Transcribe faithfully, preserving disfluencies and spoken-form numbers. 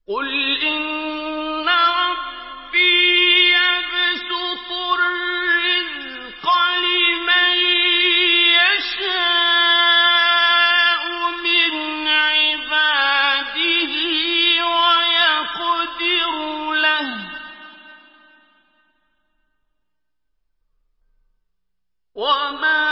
قُلْ إِنَّ رَبِّي يَبْسُطُ الرِّزْقَ لِمَن يَشَاءُ مِنْ عِبَادِهِ وَيَقْدِرُ لَهُ ۚ وَمَا